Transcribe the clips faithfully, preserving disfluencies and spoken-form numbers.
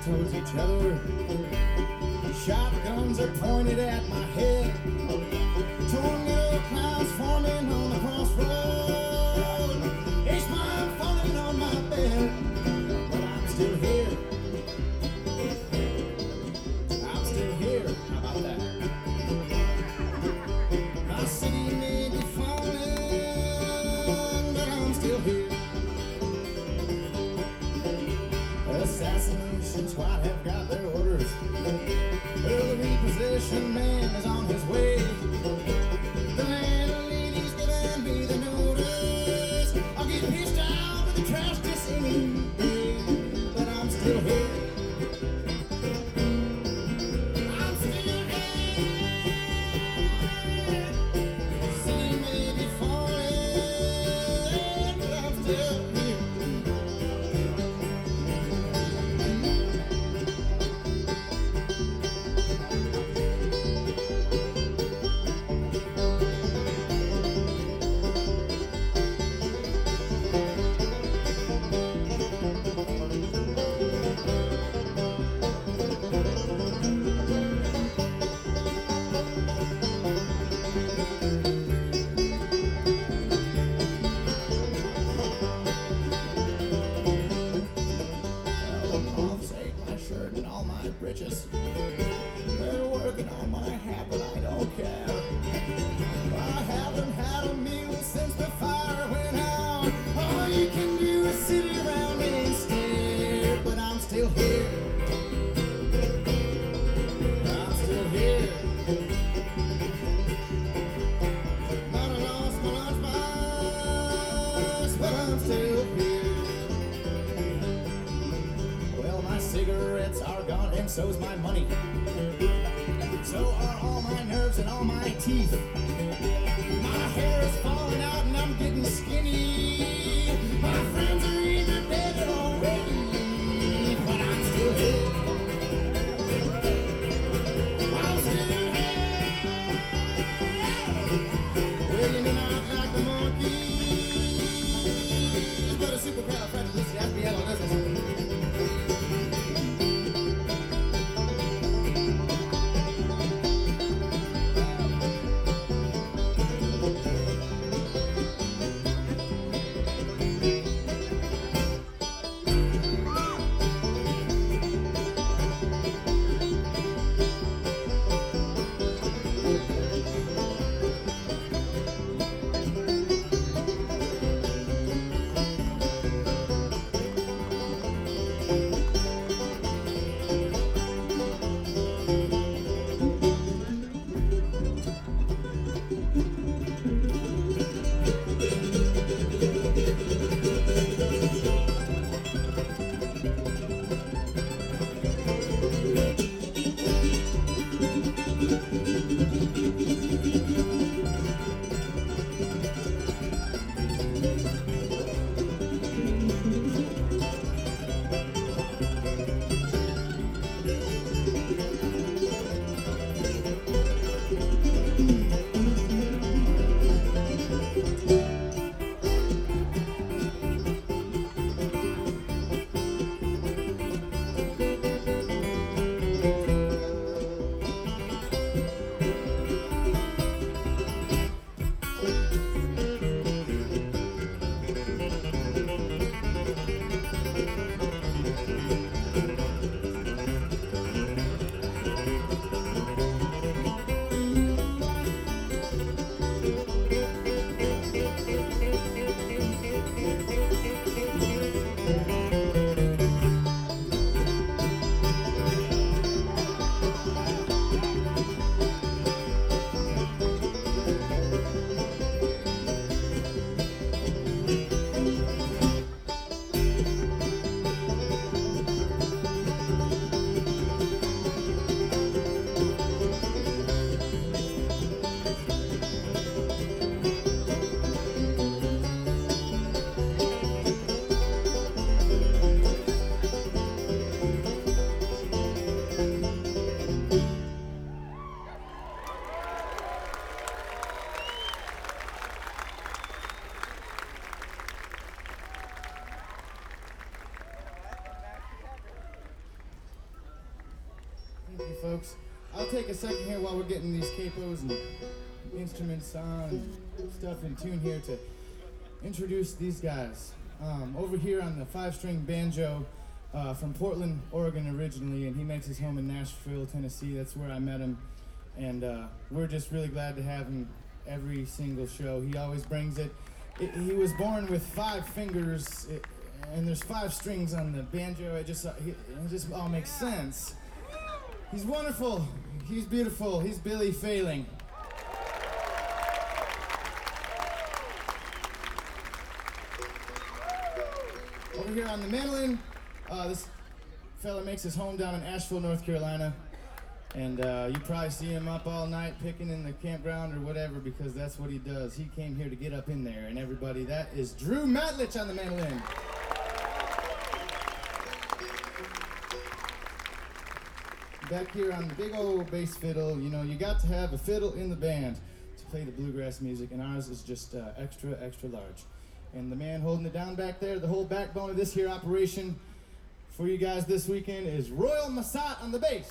towards each other. Shotguns are pointed at my head. Tornado clouds forming on the crossroad. H-bomb falling on my bed, but I'm still here. I'm still here. How about that? My city may be falling, but I'm still here. Assassination squad have got their orders. Well, the repossession man is on his way. The landlady's giving me the notice. I'll get pitched out with the trash this any day, but I'm still here. I'm still here. City may be falling, but I'm still here. Bridges. They're working on my hat, but I don't care. I haven't had a meal since the fire went out. All you can do is sit around and stare, but I'm still here. I'm still here. Might have lost my lunchbox, but I'm still here. Well, my cigarettes are gone, and so's my money. So are all my nerves and all my teeth. My hair is falling out and I'm getting skinny. My friends are either dead or already, but I'm still here. I'm still here. Well, you may not like the monkeys, but a supercalifragilisticexpialidocious. you, folks. I'll take a second here while we're getting these capos and instruments on and stuff in tune here to introduce these guys. Um, over here on the five-string banjo, uh, from Portland, Oregon originally, and he makes his home in Nashville, Tennessee. That's where I met him, and uh, we're just really glad to have him every single show. He always brings it. it he was born with five fingers, it, and there's five strings on the banjo. It just, uh, it just all makes sense. He's wonderful. He's beautiful. He's Billy Failing. Over here on the mandolin, uh, this fella makes his home down in Asheville, North Carolina. And uh, you probably see him up all night picking in the campground or whatever, because that's what he does. He came here to get up in there. And everybody, that is Drew Matlich on the mandolin. Back here on the big old bass fiddle, you know, you got to have a fiddle in the band to play the bluegrass music, and ours is just uh, extra, extra large. And the man holding it down back there, the whole backbone of this here operation for you guys this weekend is Royal Massat on the bass.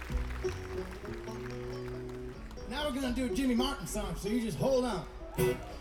Now we're gonna do a Jimmy Martin song, so you just hold on.